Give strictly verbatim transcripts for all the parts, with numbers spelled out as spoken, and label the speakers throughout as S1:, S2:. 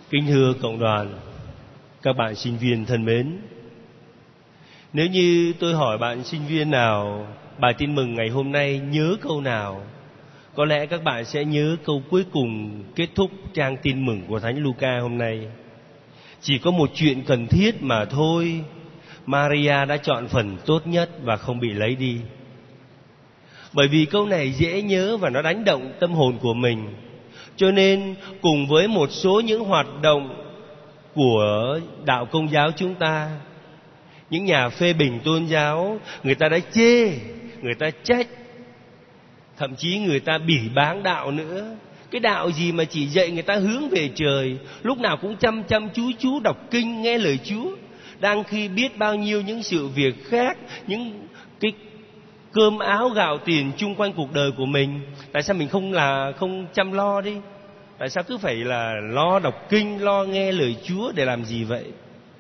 S1: Kính thưa cộng đoàn, các bạn sinh viên thân mến, nếu như tôi hỏi bạn sinh viên nào bài tin mừng ngày hôm nay nhớ câu nào, có lẽ các bạn sẽ nhớ câu cuối cùng kết thúc trang tin mừng của Thánh Luca hôm nay. Chỉ có một chuyện cần thiết mà thôi, Maria đã chọn phần tốt nhất và không bị lấy đi. Bởi vì câu này dễ nhớ và nó đánh động tâm hồn của mình, cho nên cùng với một số những hoạt động của đạo Công giáo chúng ta, những nhà phê bình tôn giáo, người ta đã chê, người ta trách, thậm chí người ta bỉ báng đạo nữa. Cái đạo gì mà chỉ dạy người ta hướng về trời, lúc nào cũng chăm chăm chú chú đọc kinh nghe lời Chúa, đang khi biết bao nhiêu những sự việc khác, những cái cơm áo gạo tiền chung quanh cuộc đời của mình. Tại sao mình không là không chăm lo đi? Tại sao cứ phải là lo đọc kinh, lo nghe lời Chúa để làm gì vậy?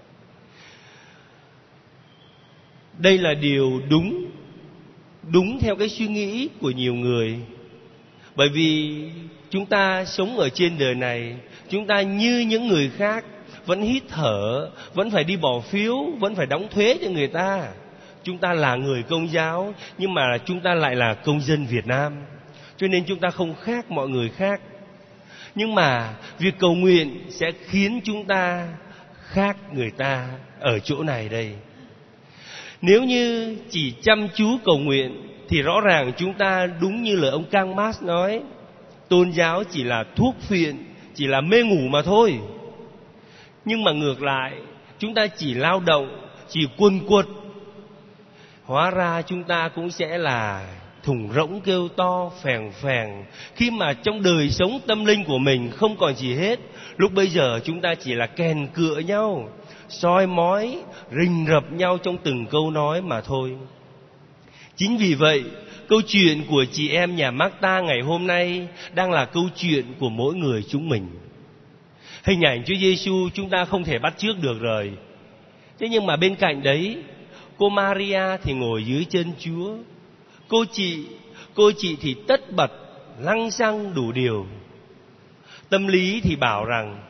S1: Đây là điều đúng, đúng theo cái suy nghĩ của nhiều người. Bởi vì chúng ta sống ở trên đời này, chúng ta như những người khác, vẫn hít thở, vẫn phải đi bỏ phiếu, vẫn phải đóng thuế cho người ta. Chúng ta là người Công giáo, nhưng mà chúng ta lại là công dân Việt Nam, cho nên chúng ta không khác mọi người khác. Nhưng mà việc cầu nguyện sẽ khiến chúng ta khác người ta ở chỗ này đây. Nếu như chỉ chăm chú cầu nguyện thì rõ ràng chúng ta đúng như lời ông Karl Marx nói, tôn giáo chỉ là thuốc phiện, chỉ là mê ngủ mà thôi. Nhưng mà ngược lại, chúng ta chỉ lao động, chỉ quần quật, hóa ra chúng ta cũng sẽ là thùng rỗng kêu to phèn phèn. Khi mà trong đời sống tâm linh của mình không còn gì hết, lúc bây giờ chúng ta chỉ là kèn cựa nhau, soi mói, rình rập nhau trong từng câu nói mà thôi. Chính vì vậy, câu chuyện của chị em nhà Marta ngày hôm nay đang là câu chuyện của mỗi người chúng mình. Hình ảnh Chúa Giêsu chúng ta không thể bắt chước được rồi. Thế nhưng mà bên cạnh đấy, cô Maria thì ngồi dưới chân Chúa. Cô chị, cô chị thì tất bật, lăng xăng đủ điều. Tâm lý thì bảo rằng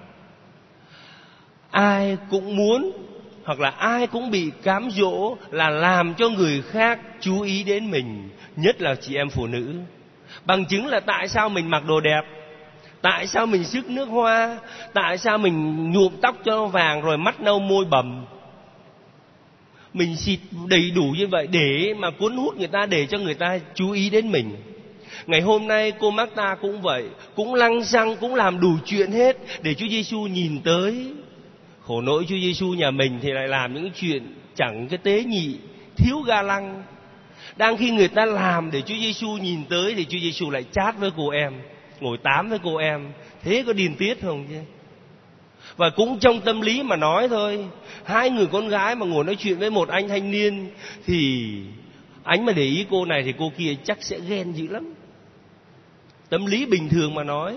S1: ai cũng muốn, hoặc là ai cũng bị cám dỗ là làm cho người khác chú ý đến mình, nhất là chị em phụ nữ. Bằng chứng là tại sao mình mặc đồ đẹp, tại sao mình xức nước hoa, tại sao mình nhuộm tóc cho nó vàng rồi mắt nâu môi bầm. Mình xịt đầy đủ như vậy để mà cuốn hút người ta, để cho người ta chú ý đến mình. Ngày hôm nay cô Marta cũng vậy, cũng lăng xăng, cũng làm đủ chuyện hết để Chúa Giêsu nhìn tới. Khổ nỗi Chúa Giêsu nhà mình thì lại làm những chuyện chẳng cái tế nhị, thiếu ga lăng. Đang khi người ta làm để Chúa Giêsu nhìn tới thì Chúa Giêsu lại chát với cô em, ngồi tám với cô em. Thế có điên tiết không chứ? Và cũng trong tâm lý mà nói thôi, hai người con gái mà ngồi nói chuyện với một anh thanh niên thì anh mà để ý cô này thì cô kia chắc sẽ ghen dữ lắm. Tâm lý bình thường mà nói.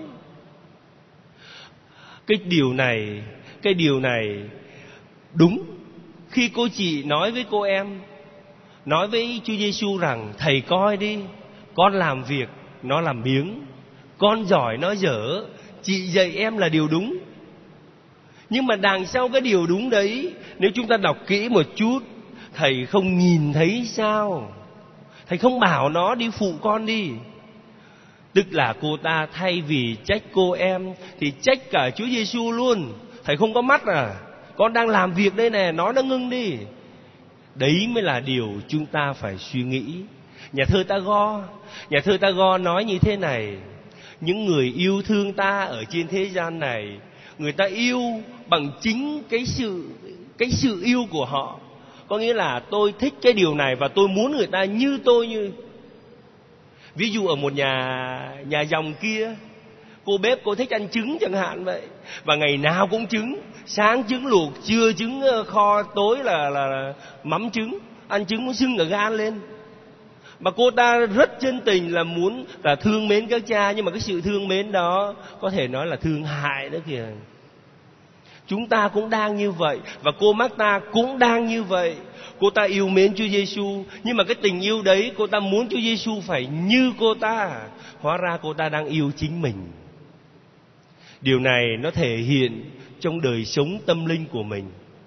S1: Cái điều này, cái điều này đúng khi cô chị nói với cô em, nói với Chúa Giêsu rằng thầy coi đi, con làm việc nó làm biếng, con giỏi nó dở, chị dạy em là điều đúng. Nhưng mà đằng sau cái điều đúng đấy, nếu chúng ta đọc kỹ một chút, thầy không nhìn thấy sao? Thầy không bảo nó đi phụ con đi. Tức là cô ta thay vì trách cô em thì trách cả Chúa Giêsu luôn. Thầy không có mắt à? Con đang làm việc đây nè, nói nó ngưng đi. Đấy mới là điều chúng ta phải suy nghĩ. Nhà thơ Tagore, nhà thơ Tagore nói như thế này: những người yêu thương ta ở trên thế gian này, người ta yêu bằng chính cái sự cái sự yêu của họ. Có nghĩa là tôi thích cái điều này và tôi muốn người ta như tôi như. Ví dụ ở một nhà nhà dòng kia, cô bếp cô thích ăn trứng chẳng hạn vậy, và ngày nào cũng trứng, sáng trứng luộc, trưa trứng kho, tối là là, là mắm trứng, ăn trứng muốn sưng cả gan lên. Mà cô ta rất chân tình là muốn là thương mến các cha, nhưng mà cái sự thương mến đó có thể nói là thương hại đó kìa. Chúng ta cũng đang như vậy, và cô Marta cũng đang như vậy. Cô ta yêu mến Chúa Giêsu, nhưng mà cái tình yêu đấy cô ta muốn Chúa Giêsu phải như cô ta. Hóa ra cô ta đang yêu chính mình. Điều này nó thể hiện trong đời sống tâm linh của mình.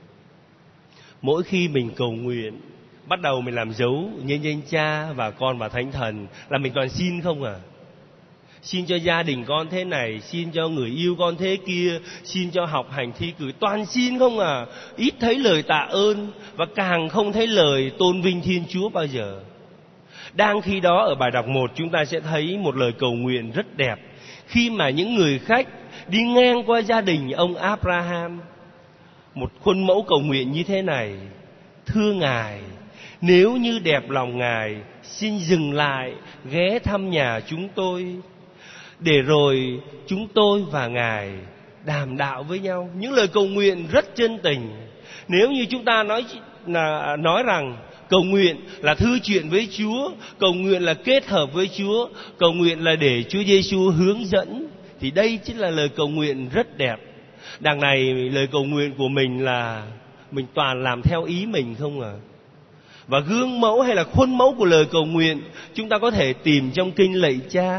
S1: Mỗi khi mình cầu nguyện, bắt đầu mình làm dấu nhân danh Cha và Con và Thánh Thần, là mình toàn xin không à. Xin cho gia đình con thế này, xin cho người yêu con thế kia, xin cho học hành thi cử, toàn xin không à. Ít thấy lời tạ ơn và càng không thấy lời tôn vinh Thiên Chúa bao giờ. Đang khi đó ở bài đọc một chúng ta sẽ thấy một lời cầu nguyện rất đẹp. Khi mà những người khách đi ngang qua gia đình ông Abraham, một khuôn mẫu cầu nguyện như thế này: thưa Ngài, nếu như đẹp lòng Ngài, xin dừng lại ghé thăm nhà chúng tôi, để rồi chúng tôi và Ngài đàm đạo với nhau. Những lời cầu nguyện rất chân tình. Nếu như chúng ta nói là nói rằng cầu nguyện là thư chuyện với Chúa, cầu nguyện là kết hợp với Chúa, cầu nguyện là để Chúa Giêsu hướng dẫn, thì đây chính là lời cầu nguyện rất đẹp. Đằng này lời cầu nguyện của mình là mình toàn làm theo ý mình không à. Và gương mẫu hay là khuôn mẫu của lời cầu nguyện chúng ta có thể tìm trong kinh Lạy Cha.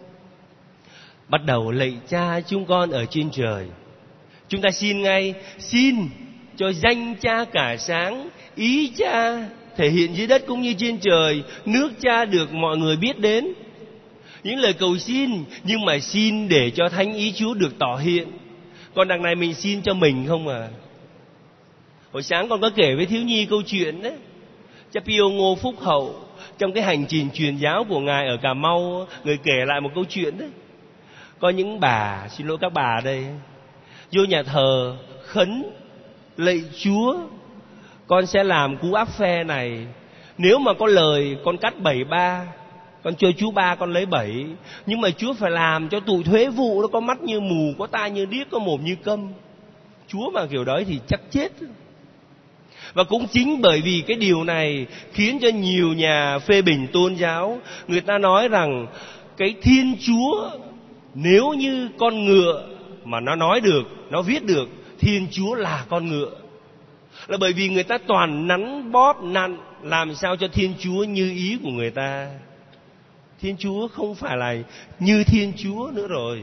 S1: Bắt đầu: lạy Cha chúng con ở trên trời. Chúng ta xin ngay: xin cho danh Cha cả sáng, ý Cha thể hiện dưới đất cũng như trên trời, nước Cha được mọi người biết đến. Những lời cầu xin, nhưng mà xin để cho thánh ý Chúa được tỏ hiện. Còn đằng này mình xin cho mình không à. Hồi sáng con có kể với thiếu nhi câu chuyện đấy. Cha Pio Ngô Phúc Hậu trong cái hành trình truyền giáo của Ngài ở Cà Mau, người kể lại một câu chuyện đấy. Có những bà, xin lỗi các bà đây, vô nhà thờ khấn: lạy Chúa, con sẽ làm cú áp phe này. Nếu mà có lời con cắt bảy ba, con cho Chúa ba, con lấy bảy. Nhưng mà Chúa phải làm cho tụi thuế vụ nó có mắt như mù, có tai như điếc, có mồm như câm. Chúa mà kiểu đấy thì chắc chết. Và cũng chính bởi vì cái điều này khiến cho nhiều nhà phê bình tôn giáo, người ta nói rằng cái Thiên Chúa, nếu như con ngựa mà nó nói được, nó viết được, Thiên Chúa là con ngựa. Là bởi vì người ta toàn nắn bóp nặn làm sao cho Thiên Chúa như ý của người ta. Thiên Chúa không phải là như Thiên Chúa nữa rồi.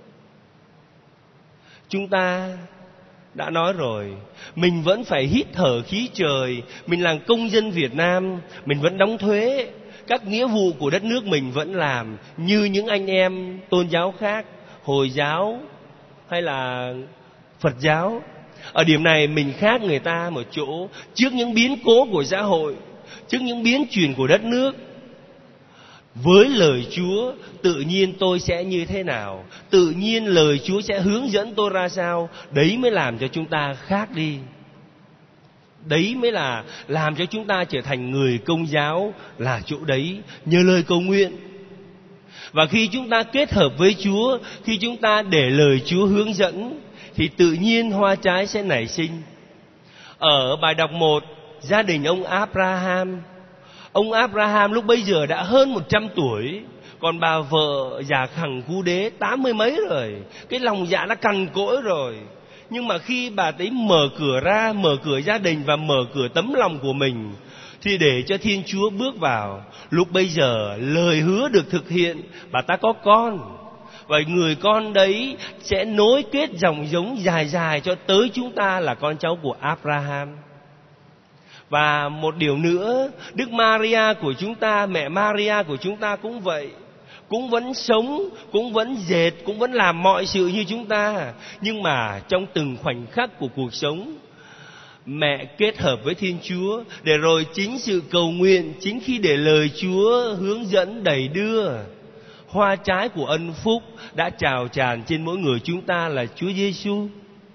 S1: Chúng ta đã nói rồi, mình vẫn phải hít thở khí trời, mình là công dân Việt Nam, mình vẫn đóng thuế, các nghĩa vụ của đất nước mình vẫn làm như những anh em tôn giáo khác, Hồi giáo hay là Phật giáo. Ở điểm này mình khác người ta một chỗ, trước những biến cố của xã hội, trước những biến chuyển của đất nước, với lời Chúa tự nhiên tôi sẽ như thế nào, tự nhiên lời Chúa sẽ hướng dẫn tôi ra sao. Đấy mới làm cho chúng ta khác đi. Đấy mới là làm cho chúng ta trở thành người Công giáo, là chỗ đấy nhờ lời cầu nguyện. Và khi chúng ta kết hợp với Chúa, khi chúng ta để lời Chúa hướng dẫn, thì tự nhiên hoa trái sẽ nảy sinh. Ở bài đọc một, gia đình ông Abraham. Ông Abraham lúc bấy giờ đã hơn một trăm tuổi, còn bà vợ già khẳng cú đế tám mươi mấy rồi, cái lòng dạ đã cằn cỗi rồi. Nhưng mà khi bà ấy mở cửa ra, mở cửa gia đình và mở cửa tấm lòng của mình, thì để cho Thiên Chúa bước vào. Lúc bây giờ lời hứa được thực hiện, bà ta có con. Và người con đấy sẽ nối kết dòng giống dài dài cho tới chúng ta là con cháu của Abraham. Và một điều nữa, Đức Maria của chúng ta, mẹ Maria của chúng ta cũng vậy. Cũng vẫn sống, cũng vẫn dệt, cũng vẫn làm mọi sự như chúng ta. Nhưng mà trong từng khoảnh khắc của cuộc sống, mẹ kết hợp với Thiên Chúa, để rồi chính sự cầu nguyện, chính khi để lời Chúa hướng dẫn đẩy đưa, hoa trái của ân phúc đã trào tràn trên mỗi người chúng ta là Chúa Giêsu.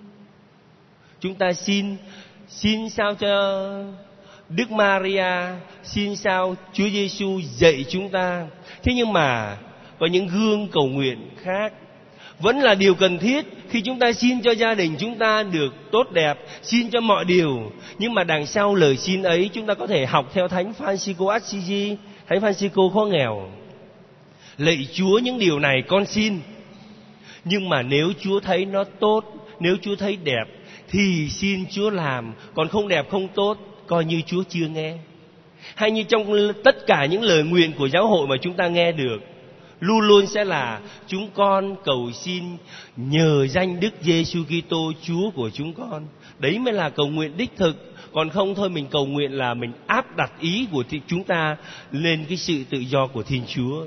S1: Chúng ta xin, xin sao cho Đức Maria, xin sao Chúa Giêsu dạy chúng ta. Thế nhưng mà có những gương cầu nguyện khác vẫn là điều cần thiết khi chúng ta xin cho gia đình chúng ta được tốt đẹp, xin cho mọi điều. Nhưng mà đằng sau lời xin ấy, chúng ta có thể học theo Thánh Francisco Assisi, Thánh Francisco khó nghèo. Lạy Chúa, những điều này con xin, nhưng mà nếu Chúa thấy nó tốt, nếu Chúa thấy đẹp, thì xin Chúa làm. Còn không đẹp không tốt, coi như Chúa chưa nghe. Hay như trong tất cả những lời nguyện của giáo hội mà chúng ta nghe được, luôn luôn sẽ là chúng con cầu xin nhờ danh Đức Giêsu Kitô Chúa của chúng con. Đấy mới là cầu nguyện đích thực. Còn không thôi mình cầu nguyện là mình áp đặt ý của chúng ta lên cái sự tự do của Thiên Chúa.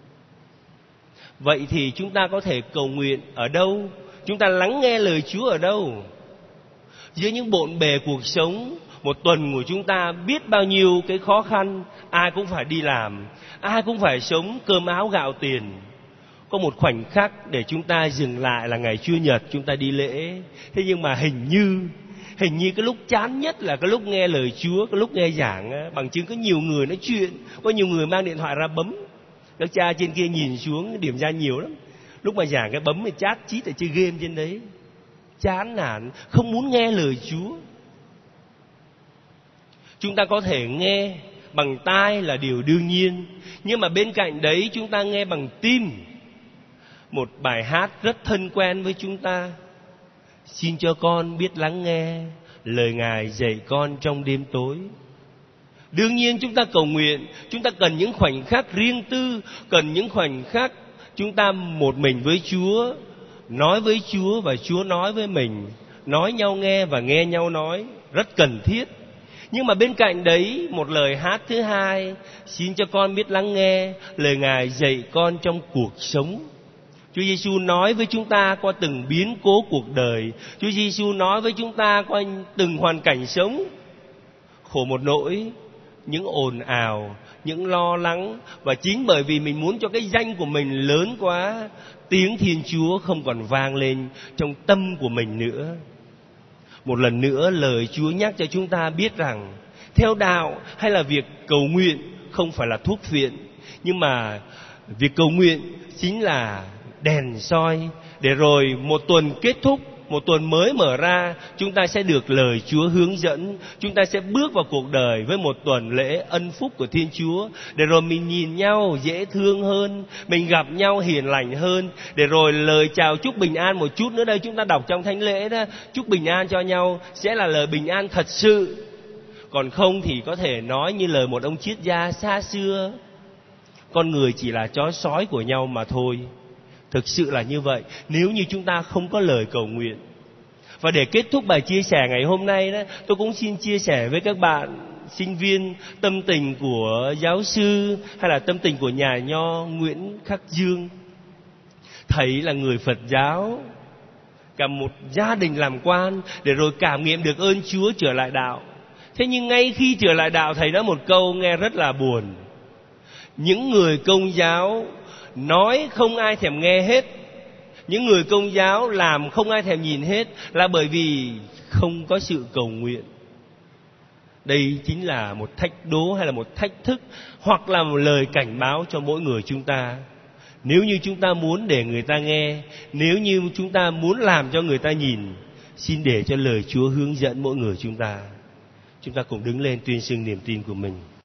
S1: Vậy thì chúng ta có thể cầu nguyện ở đâu? Chúng ta lắng nghe lời Chúa ở đâu? Giữa những bộn bề cuộc sống, một tuần của chúng ta biết bao nhiêu cái khó khăn, ai cũng phải đi làm, ai cũng phải sống cơm áo gạo tiền. Có một khoảnh khắc để chúng ta dừng lại là ngày Chủ nhật chúng ta đi lễ. Thế nhưng mà hình như Hình như cái lúc chán nhất là cái lúc nghe lời Chúa, cái lúc nghe giảng. Bằng chứng có nhiều người nói chuyện, có nhiều người mang điện thoại ra bấm. Các cha trên kia nhìn xuống điểm ra nhiều lắm. Lúc mà giảng cái bấm thì chat chít ở chơi game trên đấy. Chán nản, không muốn nghe lời Chúa. Chúng ta có thể nghe bằng tai là điều đương nhiên, nhưng mà bên cạnh đấy chúng ta nghe bằng tim. Một bài hát rất thân quen với chúng ta: xin cho con biết lắng nghe lời Ngài dạy con trong đêm tối. Đương nhiên chúng ta cầu nguyện, chúng ta cần những khoảnh khắc riêng tư, cần những khoảnh khắc chúng ta một mình với Chúa, nói với Chúa và Chúa nói với mình, nói nhau nghe và nghe nhau nói, rất cần thiết. Nhưng mà bên cạnh đấy, một lời hát thứ hai: xin cho con biết lắng nghe lời Ngài dạy con trong cuộc sống. Chúa Giêsu nói với chúng ta qua từng biến cố cuộc đời. Chúa Giêsu nói với chúng ta qua từng hoàn cảnh sống. Khổ một nỗi, những ồn ào, những lo lắng. Và chính bởi vì mình muốn cho cái danh của mình lớn quá, tiếng Thiên Chúa không còn vang lên trong tâm của mình nữa. Một lần nữa lời Chúa nhắc cho chúng ta biết rằng theo đạo hay là việc cầu nguyện không phải là thuốc phiện, nhưng mà việc cầu nguyện chính là đèn soi, để rồi một tuần kết thúc, một tuần mới mở ra, chúng ta sẽ được lời Chúa hướng dẫn. Chúng ta sẽ bước vào cuộc đời với một tuần lễ ân phúc của Thiên Chúa, để rồi mình nhìn nhau dễ thương hơn, mình gặp nhau hiền lành hơn, để rồi lời chào chúc bình an một chút nữa đây chúng ta đọc trong thánh lễ đó, chúc bình an cho nhau sẽ là lời bình an thật sự. Còn không thì có thể nói như lời một ông triết gia xa xưa: con người chỉ là chó sói của nhau mà thôi. Thực sự là như vậy nếu như chúng ta không có lời cầu nguyện. Và để kết thúc bài chia sẻ ngày hôm nay đó, tôi cũng xin chia sẻ với các bạn sinh viên tâm tình của giáo sư hay là tâm tình của nhà nho Nguyễn Khắc Dương. Thầy là người Phật giáo, cả một gia đình làm quan, để rồi cảm nghiệm được ơn Chúa trở lại đạo. Thế nhưng ngay khi trở lại đạo, thầy nói một câu nghe rất là buồn: những người Công giáo nói không ai thèm nghe hết, những người Công giáo làm không ai thèm nhìn hết, là bởi vì không có sự cầu nguyện. Đây chính là một thách đố hay là một thách thức, hoặc là một lời cảnh báo cho mỗi người chúng ta. Nếu như chúng ta muốn để người ta nghe, nếu như chúng ta muốn làm cho người ta nhìn, xin để cho lời Chúa hướng dẫn mỗi người chúng ta. Chúng ta cùng đứng lên tuyên xưng niềm tin của mình.